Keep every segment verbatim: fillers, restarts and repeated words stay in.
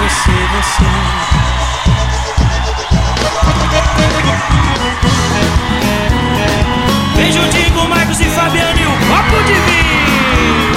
você, você. Vem juntinho com Marcos e Fabiano e o copo de vinho.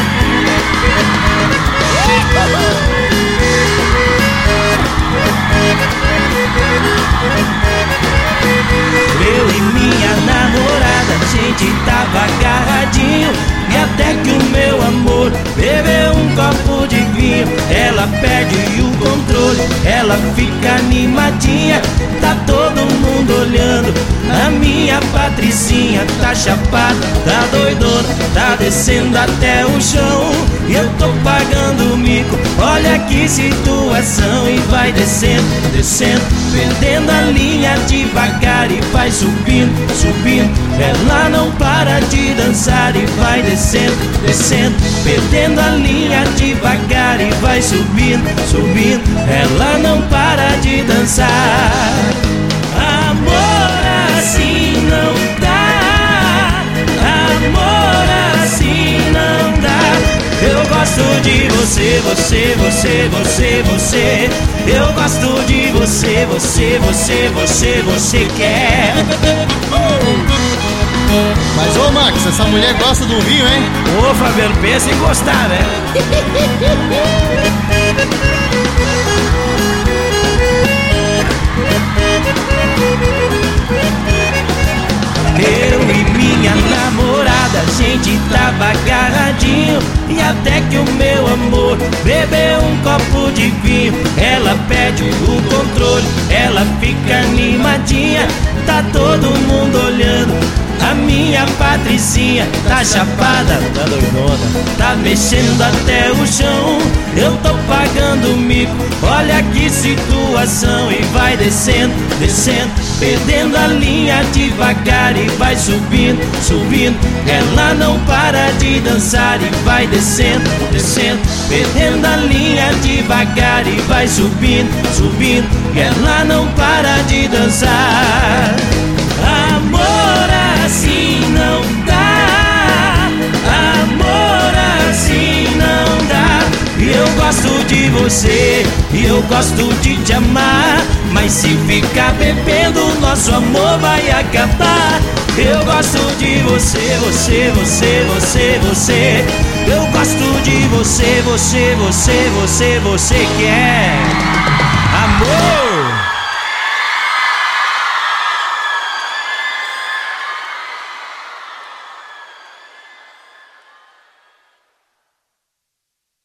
Eu e minha namorada, a gente tava agarradinho, e até que o meu amor bebeu um copo de vinho. Ela perde o controle, ela fica animadinha, tá todo mundo olhando. A minha Patricinha tá chapada, tá doidona, tá descendo até o chão, e eu tô pagando o mico. Olha que situação, e vai descendo, descendo, perdendo a linha devagar, e vai subindo, subindo. Ela não para de dançar, e vai descendo, descendo, perdendo a linha devagar, e vai subindo, subindo. Ela não para de dançar. Amor assim não dá, amor assim não dá. Eu gosto de você, você, você, você, você. Eu gosto de você, você, você, você, você quer. Mas ô Max, essa mulher gosta do vinho, hein? Ô Fabiano, pensa em gostar, né? Eu e minha namorada, a gente tava agarradinho, e até que o meu amor bebeu um copo de vinho. Ela perde o controle, ela fica animadinha, tá todo mundo olhando. A minha Patricinha tá chapada, tá doidona, tá mexendo até o chão. Eu tô pagando o mico, olha que situação. E vai descendo, descendo, perdendo a linha devagar, e vai subindo, subindo. Ela não para de dançar, e vai descendo, descendo, perdendo a linha devagar, e vai subindo, subindo. Ela não para de dançar. Amor assim não dá, amor assim não dá. E eu gosto de você, e eu gosto de te amar, mas se ficar bebendo, nosso amor vai acabar. Eu gosto de você, você, você, você, você. Eu gosto de você, você, você, você, você quer amor.